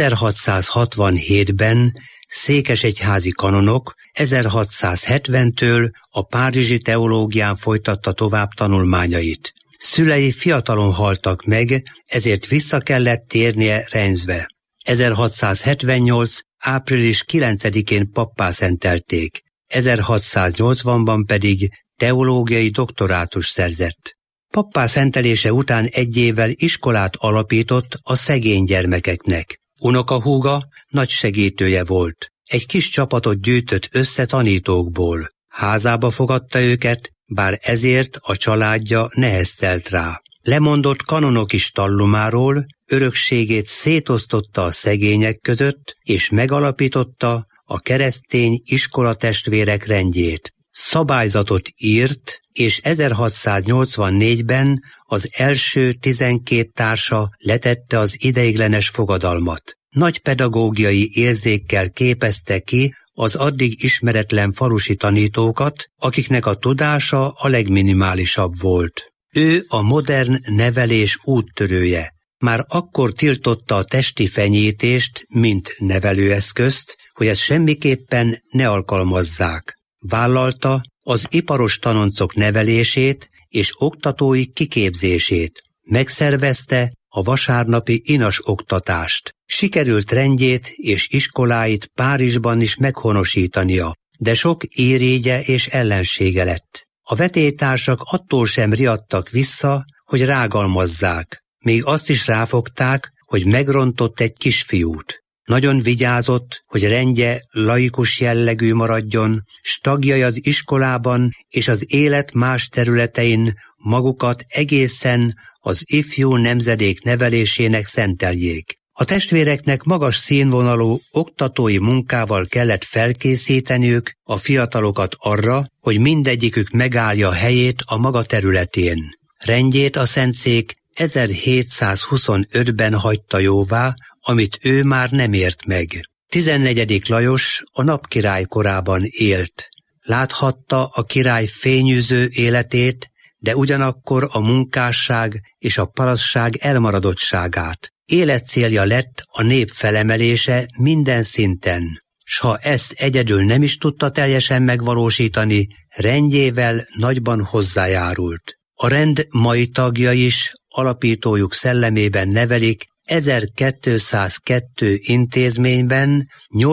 ezerhatszázhatvanhétben székesegyházi kanonok, ezerhatszázhetventől a párizsi teológián folytatta tovább tanulmányait. Szülei fiatalon haltak meg, ezért vissza kellett térnie Reims-be. ezerhatszázhetvennyolc. április kilencedikén pappá szentelték, ezerhatszáznyolcvanban pedig teológiai doktorátus szerzett. Pappá szentelése után egy évvel iskolát alapított a szegény gyermekeknek. Unokahúga nagy segítője volt. Egy kis csapatot gyűjtött össze tanítókból. Házába fogadta őket, bár ezért a családja neheztelt rá. Lemondott kanonok is tallumáról, örökségét szétosztotta a szegények között, és megalapította a keresztény iskolatestvérek rendjét. Szabályzatot írt, és ezerhatszáznyolcvannégyben az első tizenkét társa letette az ideiglenes fogadalmat. Nagy pedagógiai érzékkel képezte ki az addig ismeretlen falusi tanítókat, akiknek a tudása a legminimálisabb volt. Ő a modern nevelés úttörője. Már akkor tiltotta a testi fenyítést, mint nevelőeszközt, hogy ezt semmiképpen ne alkalmazzák. Vállalta az iparos tanoncok nevelését és oktatói kiképzését. Megszervezte a vasárnapi inas oktatást. Sikerült rendjét és iskoláit Párizsban is meghonosítania, de sok érégye és ellensége lett. A vetélytársak attól sem riadtak vissza, hogy rágalmazzák. Még azt is ráfogták, hogy megrontott egy kisfiút. Nagyon vigyázott, hogy rendje laikus jellegű maradjon, s tagjai az iskolában és az élet más területein magukat egészen az ifjú nemzedék nevelésének szenteljék. A testvéreknek magas színvonalú oktatói munkával kellett felkészíteniük a fiatalokat arra, hogy mindegyikük megállja a helyét a maga területén. Rendjét a szentszék ezerhétszázhuszonötben hagyta jóvá, amit ő már nem ért meg. tizennegyedik Lajos a napkirály korában élt. Láthatta a király fényűző életét, de ugyanakkor a munkásság és a parasztság elmaradottságát. Életcélja lett a nép felemelése minden szinten, s ha ezt egyedül nem is tudta teljesen megvalósítani, rendjével nagyban hozzájárult. A rend mai tagja is alapítójuk szellemében nevelik ezerkétszázkettő intézményben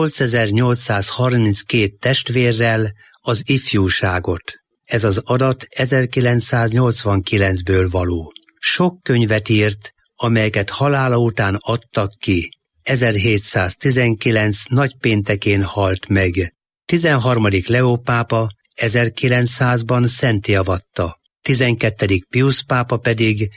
nyolcezer-nyolcszázharminckét testvérrel az ifjúságot. Ez az adat ezerkilencszáznyolcvankilencből való. Sok könyvet írt, amelyeket halála után adtak ki. ezerhétszáztizenkilenc nagypéntekén halt meg. tizenharmadik Leó pápa ezerkilencszázban szentté avatta. tizenkettedik Piusz pápa pedig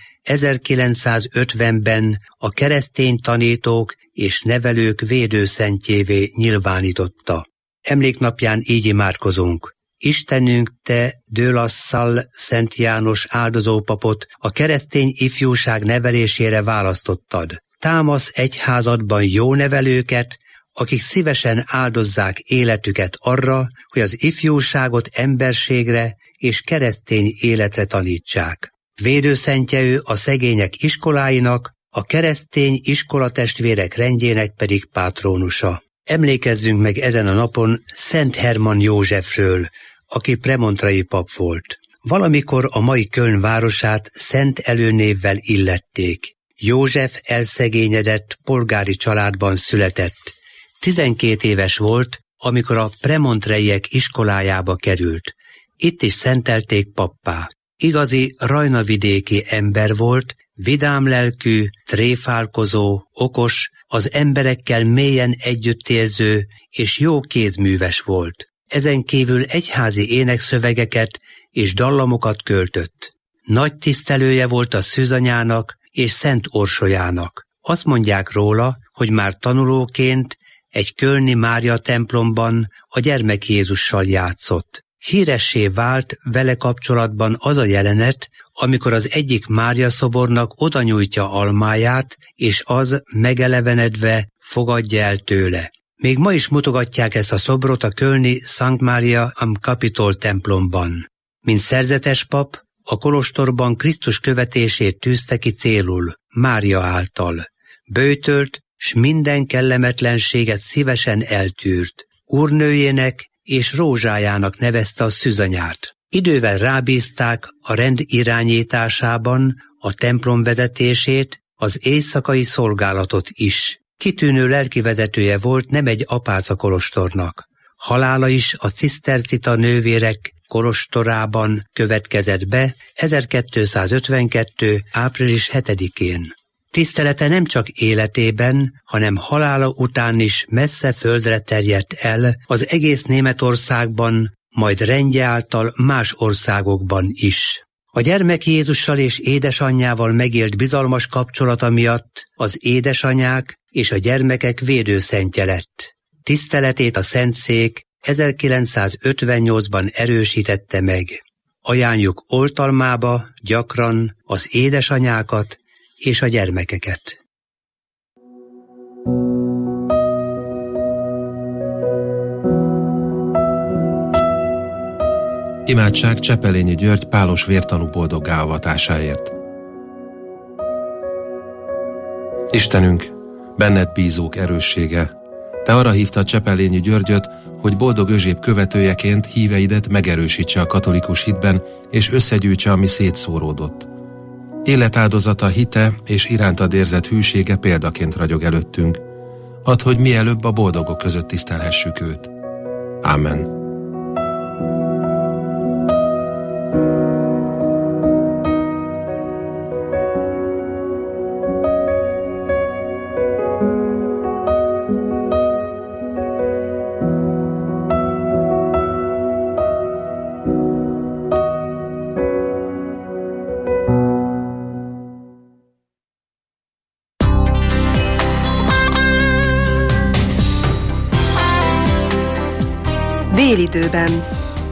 ezerkilencszázötvenben a keresztény tanítók és nevelők védőszentjévé nyilvánította. Emléknapján így imádkozunk. Istenünk, te de la Salle Szent János áldozópapot a keresztény ifjúság nevelésére választottad. Támasz egyházadban jó nevelőket, akik szívesen áldozzák életüket arra, hogy az ifjúságot emberségre és keresztény életre tanítsák. Védőszentje ő a szegények iskoláinak, a keresztény iskolatestvérek rendjének pedig pátrónusa. Emlékezzünk meg ezen a napon Szent Herman Józsefről, aki premontrai pap volt. Valamikor a mai Köln városát Szent előnévvel illették. József elszegényedett polgári családban született. Tizenkét éves volt, amikor a premontreiek iskolájába került. Itt is szentelték pappá. Igazi rajnavidéki ember volt, vidám lelkű, tréfálkozó, okos, az emberekkel mélyen együttérző és jó kézműves volt. Ezen kívül egyházi énekszövegeket és dallamokat költött. Nagy tisztelője volt a szűzanyának és Szent Orsolyának. Azt mondják róla, hogy már tanulóként egy kölni Mária templomban a gyermek Jézussal játszott. Híressé vált vele kapcsolatban az a jelenet, amikor az egyik Mária szobornak odanyújtja almáját, és az megelevenedve fogadja el tőle. Még ma is mutogatják ezt a szobrot a kölni Szent Mária am Capitol templomban. Mint szerzetes pap, a kolostorban Krisztus követését tűzte ki célul, Mária által. Böjtölt, s minden kellemetlenséget szívesen eltűrt. Úrnőjének és rózsájának nevezte a szűzanyát. Idővel rábízták a rend irányításában a templom vezetését, az éjszakai szolgálatot is. Kitűnő lelkivezetője volt nem egy apáca kolostornak. Halála is a cisztercita nővérek kolostorában következett be ezerkétszázötvenkettő. április hetedikén. Tisztelete nem csak életében, hanem halála után is messze földre terjedt el az egész Németországban, majd rendje által más országokban is. A gyermek Jézussal és édesanyjával megélt bizalmas kapcsolata miatt az édesanyák és a gyermekek védőszentje lett. Tiszteletét a Szentszék ezerkilencszázötvennyolcban erősítette meg. Ajánljuk oltalmába gyakran az édesanyákat és a gyermekeket. Imádság Csepelényi György pálos vértanú boldoggá avatásáért. Istenünk, benned bízók erőssége, te arra hívtad Csepelényi Györgyöt, hogy boldog Özséb követőjeként híveidet megerősítse a katolikus hitben, és összegyűjtse, ami szétszóródott. Életáldozata, hite és irántad érzett hűsége példaként ragyog előttünk. Add, hogy mielőbb a boldogok között tisztelhessük őt. Ámen. Délidőben.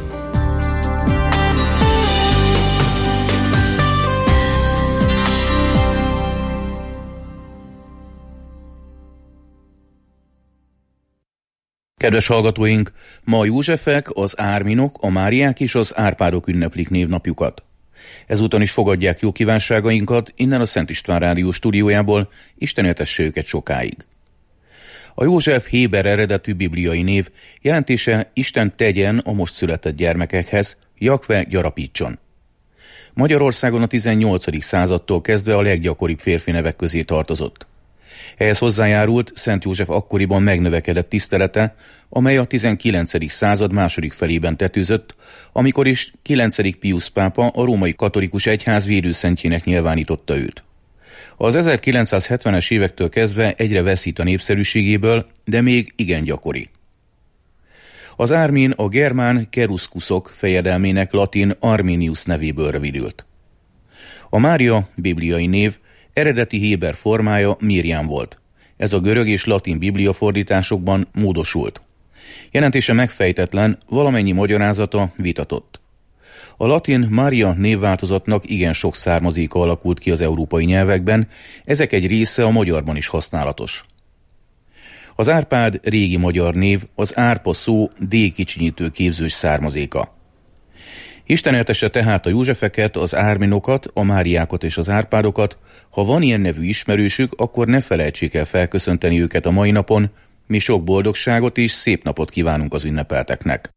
Kedves hallgatóink, ma a Józsefek, az Árminok, a Máriák és az Árpádok ünneplik névnapjukat. Ezúton is fogadják jó kívánságainkat innen a Szent István Rádió stúdiójából, Isten éltesse őket sokáig. A József héber eredetű bibliai név jelentése Isten tegyen a most született gyermekekhez, Jakve gyarapítson. Magyarországon a tizennyolcadik századtól kezdve a leggyakoribb férfi nevek közé tartozott. Ehhez hozzájárult Szent József akkoriban megnövekedett tisztelete, amely a tizenkilencedik század második felében tetőzött, amikor is kilencedik Piusz pápa a római katolikus egyház védőszentjének nyilvánította őt. Az ezerkilencszázhetvenes évektől kezdve egyre veszít a népszerűségéből, de még igen gyakori. Az ármin a germán keruszkuszok fejedelmének latin Arminius nevéből rövidült. A Mária bibliai név eredeti héber formája Mirjám volt. Ez a görög és latin bibliafordításokban módosult. Jelentése megfejtetlen, valamennyi magyarázata vitatott. A latin Mária névváltozatnak igen sok származéka alakult ki az európai nyelvekben, ezek egy része a magyarban is használatos. Az Árpád régi magyar név, az árpa szó D-kicsinyítő képzős származéka. Isten éltesse tehát a Józsefeket, az Árminokat, a Máriákat és az Árpádokat. Ha van ilyen nevű ismerősük, akkor ne felejtsék el felköszönteni őket a mai napon. Mi sok boldogságot és szép napot kívánunk az ünnepelteknek.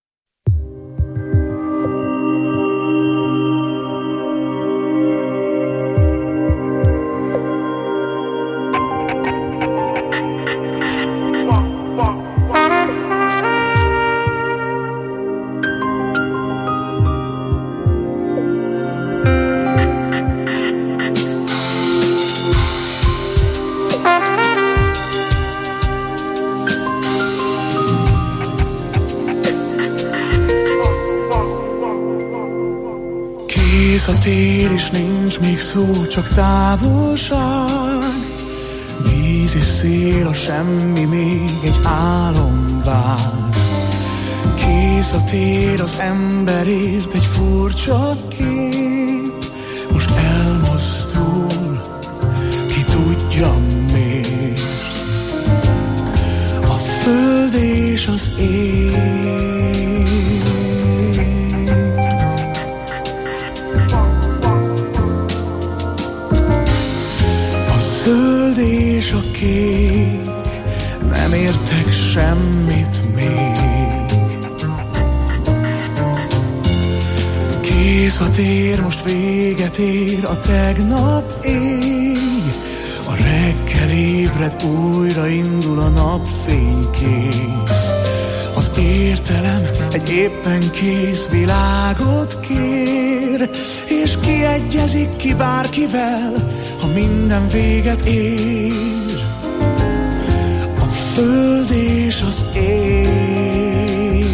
A tér is nincs még szó, csak távolság. Víz és szél, a semmi, még egy álom vár. Kész a tér az emberért, egy furcsa kép. Most elmozdul, ki tudja miért. A föld és az ég. Zöld és a kék, nem értek semmit még. Kész a tér, most véget ér a tegnap ég. A reggel ébred, újra indul a napfénykész. Az értelem egy éppen kész világot kér, és kiegyezik ki bárkivel, ha minden véget ér. A föld és az ég.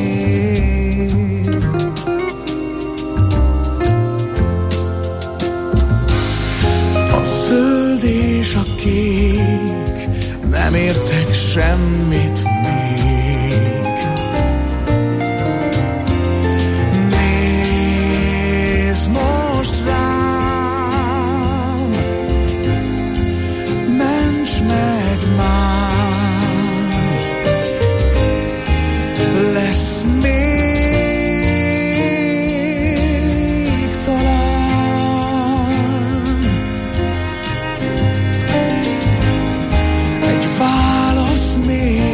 A zöld és a kék, nem értek semmit még. Nézd most rám, ments meg már, lesz még talán egy válasz még.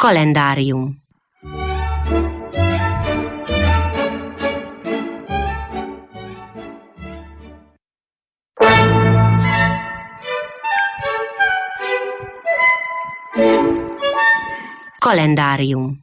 Kalendárium. Kalendárium.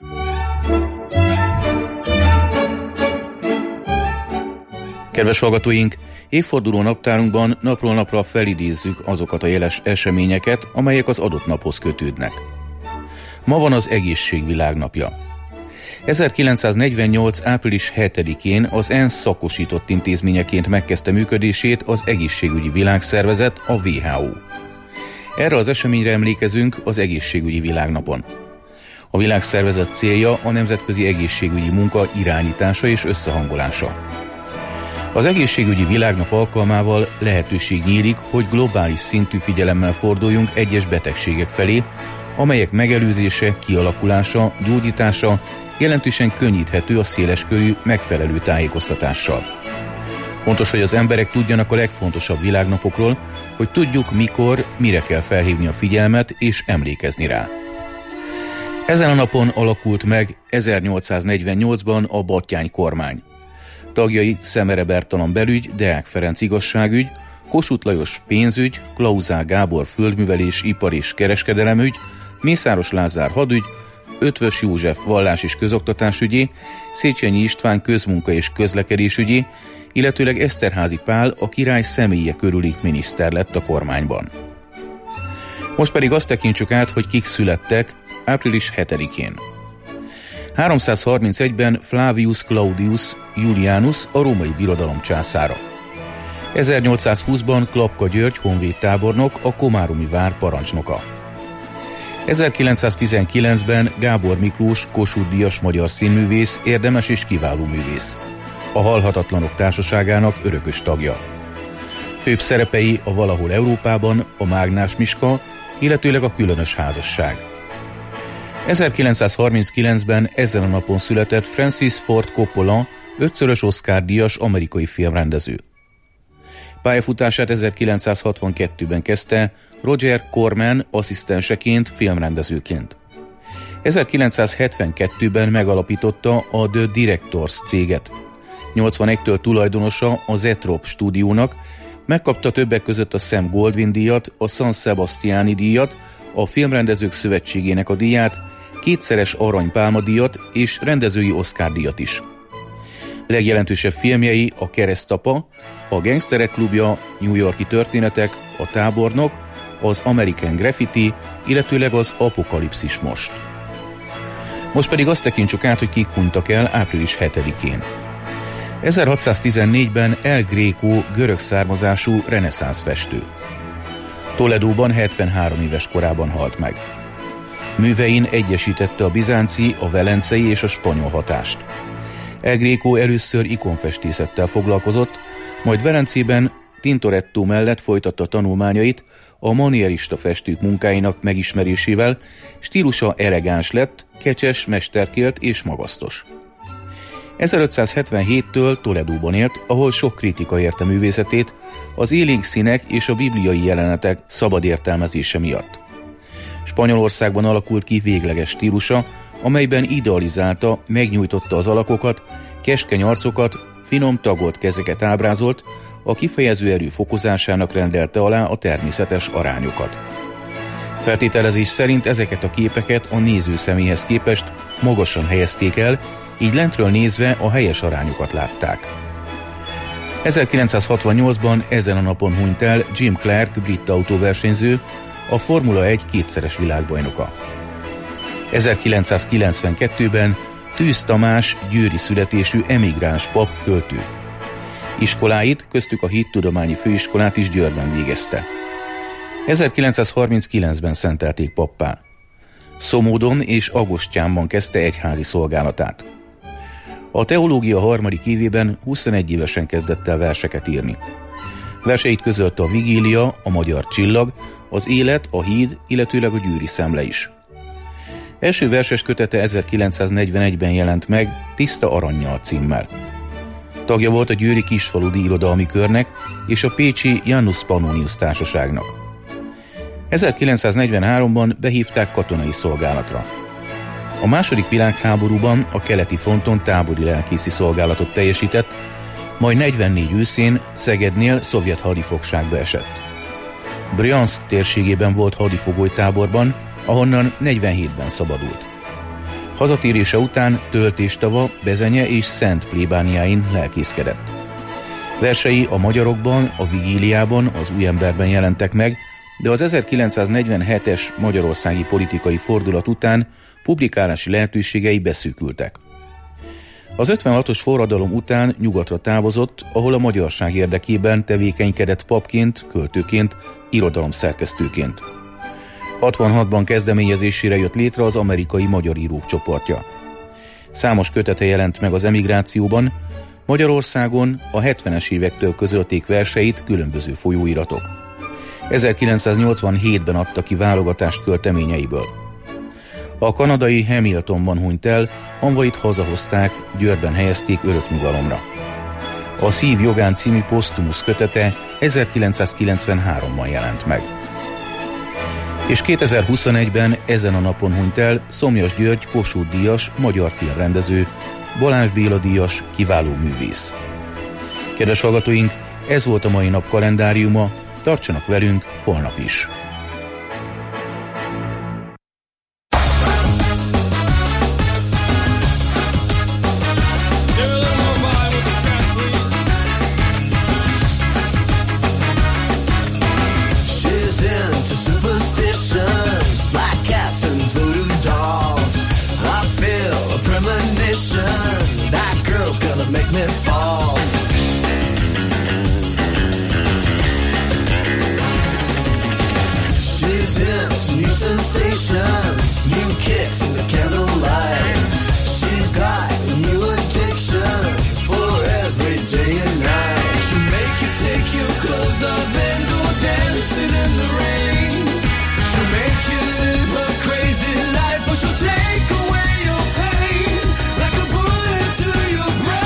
Kedves hallgatóink, évforduló naptárunkban napról napra felidézzük azokat a jeles eseményeket, amelyek az adott naphoz kötődnek. Ma van az egészségvilágnapja. ezerkilencszáznegyvennyolc. április hetedikén az ENSZ szakosított intézményeként megkezdte működését az Egészségügyi Világszervezet, a dupla vé há ó. Erre az eseményre emlékezünk az Egészségügyi Világnapon. A világszervezet célja a nemzetközi egészségügyi munka irányítása és összehangolása. Az egészségügyi világnap alkalmával lehetőség nyílik, hogy globális szintű figyelemmel forduljunk egyes betegségek felé, amelyek megelőzése, kialakulása, gyógyítása jelentősen könnyíthető a széleskörű, megfelelő tájékoztatással. Fontos, hogy az emberek tudjanak a legfontosabb világnapokról, hogy tudjuk, mikor, mire kell felhívni a figyelmet és emlékezni rá. Ezen a napon alakult meg ezernyolcszáznegyvennyolcban a Batthyány kormány. Tagjai Szemere Bertalan belügy, Deák Ferenc igazságügy, Kossuth Lajos pénzügy, Klauzál Gábor földművelés, ipar és kereskedelemügy, Mészáros Lázár hadügy, Ötvös József vallás és közoktatásügyi, Széchenyi István közmunka és közlekedésügyi, illetőleg Eszterházy Pál a király személye körüli miniszter lett a kormányban. Most pedig azt tekintsük át, hogy kik születtek április hetedikén. háromszázharmincegyben Flavius Claudius Julianus, a római birodalom császára. ezernyolcszázhúszban Klapka György honvédtábornok, a komáromi vár parancsnoka. ezerkilencszáztizenkilencben Gábor Miklós, Kossuth-díjas magyar színművész, érdemes és kiváló művész. A Halhatatlanok Társaságának örökös tagja. Főbb szerepei a Valahol Európában, a Mágnás Miska, illetőleg a Különös házasság. ezerkilencszázharminckilencben ezen a napon született Francis Ford Coppola, ötszörös Oscar-díjas amerikai filmrendező. Pályafutását ezerkilencszázhatvankettőben kezdte Roger Corman asszisztenseként, filmrendezőként. ezerkilencszázhetvenkettőben megalapította a The Directors céget. nyolcvanegytől tulajdonosa a Zetrop stúdiónak, megkapta többek között a Sam Goldwyn díjat, a San Sebastiani díjat, a Filmrendezők Szövetségének a díját, kétszeres Arany Pálma díjat és rendezői Oscar díjat is. Legjelentősebb filmjei a Keresztapa, a Gangsterek klubja, New York-i történetek, a Tábornok, az American Graffiti, illetőleg az Apokalipszis most. Most pedig azt tekintsük át, hogy kik hunytak el április hetedikén. ezerhatszáztizennégyben El Greco görög származású reneszánsz festő. Toledóban hetvenhárom éves korában halt meg. Művein egyesítette a bizánci, a velencei és a spanyol hatást. El Greco először ikonfestészettel foglalkozott, majd Velencében Tintoretto mellett folytatta tanulmányait a manierista festők munkáinak megismerésével, stílusa elegáns lett, kecses, mesterkélt és magasztos. ezerötszázhetvenhéttől Toledóban élt, ahol sok kritika érte művészetét az élénk színek és a bibliai jelenetek szabad értelmezése miatt. Spanyolországban alakult ki végleges stílusa, amelyben idealizálta, megnyújtotta az alakokat, keskeny arcokat, finom tagolt kezeket ábrázolt, a kifejező erő fokozásának rendelte alá a természetes arányokat. Feltételezés szerint ezeket a képeket a néző személyhez képest magasan helyezték el, így lentről nézve a helyes arányokat látták. ezerkilencszázhatvannyolcban ezen a napon hunyt el Jim Clark, brit autóversenyző, a Formula egy kétszeres világbajnoka. ezerkilencszázkilencvenkettőben Tűz Tamás győri születésű emigráns pap, költő. Iskoláit, köztük a Hittudományi Főiskolát is Győrben végezte. ezerkilencszázharminckilencben szentelték pappá. Szomódon és Agostyánban kezdte egyházi szolgálatát. A teológia harmadik évében huszonegy évesen kezdett el verseket írni. Verseit közölte a Vigília, a Magyar Csillag, az Élet, a Híd, illetőleg a Győri Szemle is. Első verses kötete ezerkilencszáznegyvenegyben jelent meg Tiszta Arannyal címmel. Tagja volt a győri kisfaludi irodalmi körnek és a pécsi Janus Pannonius társaságnak. ezerkilencszáznegyvenháromban behívták katonai szolgálatra. A második világháborúban a keleti fronton tábori lelkészi szolgálatot teljesített, majd negyvennégy őszén Szegednél szovjet hadifogságba esett. Brjanszk térségében volt hadifogolytáborban, ahonnan negyvenhétben szabadult. Hazatérése után Töltéstava, Bezenye és Szent plébániáin lelkészkedett. Versei a Magyarokban, a Vigíliában, az Újemberben jelentek meg, de az ezerkilencszáznegyvenhetes magyarországi politikai fordulat után publikálási lehetőségei beszűkültek. Az ötvenhatos forradalom után nyugatra távozott, ahol a magyarság érdekében tevékenykedett papként, költőként, irodalomszerkesztőként. hatvanhatban kezdeményezésére jött létre az Amerikai Magyar Írók csoportja. Számos kötete jelent meg az emigrációban, Magyarországon a hetvenes évektől közölték verseit különböző folyóiratok. ezerkilencszáznyolcvanhétben adta ki válogatást költeményeiből. A kanadai Hamiltonban hunyt el, hamvait hazahozták, Győrben helyezték örök nyugalomra. A Szív jogán című posztumusz kötete ezerkilencszázkilencvenháromban jelent meg. És kétezer-huszonegyben ezen a napon hunyt el Szomjas György Kossuth-díjas magyar filmrendező, Balázs Béla díjas kiváló művész. Kedves hallgatóink, ez volt a mai nap kalendáriuma, tartsanak velünk holnap is! Make me fall. She's into new sensations, new kicks in the candlelight. She's got new addictions for every day and night. She'll make you take your clothes off and go dancing in the rain. She'll make you live a crazy life, or she'll take away your pain like a bullet to your brain.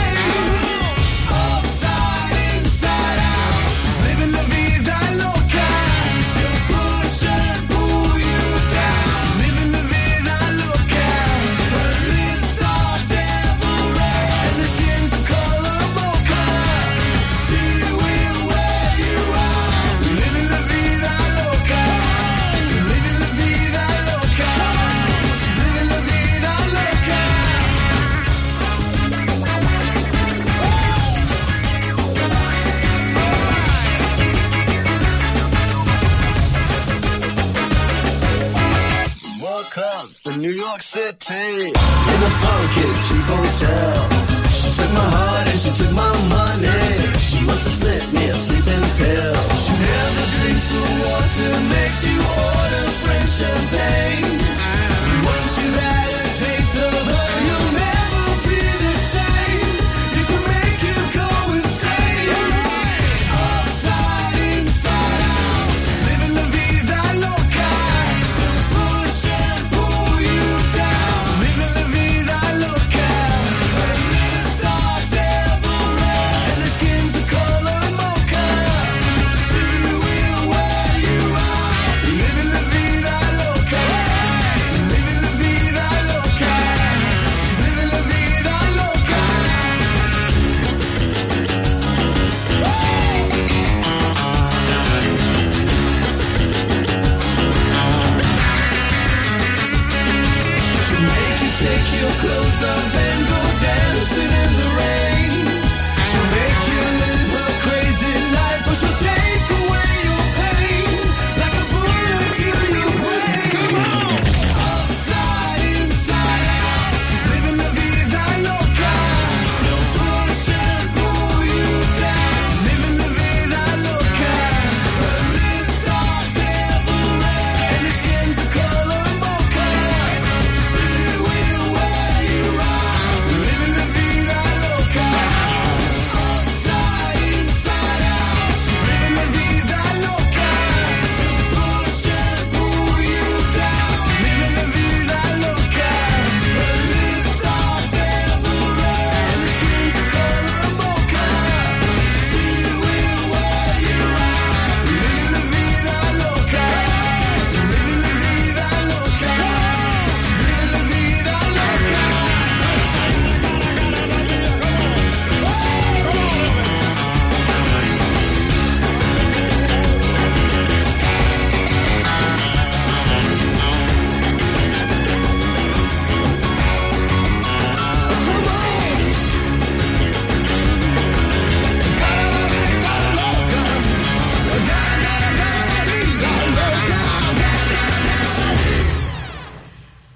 In New York City, in a funky cheap hotel. She took my heart and she took my money. She must have slipped me a sleeping pill. She never drinks the water, makes you order French champagne. Once you've had a taste of her, you'll never be the same. It should make you go insane. Upside, inside out, she's living la vida loca. She'll push and pull you down, living la vida loca. Her lips are devil red and her skin's the color mocha. She will wear you out, living la vida loca. Living la vida loca. She's living la vida loca. She'll make you take your clothes off.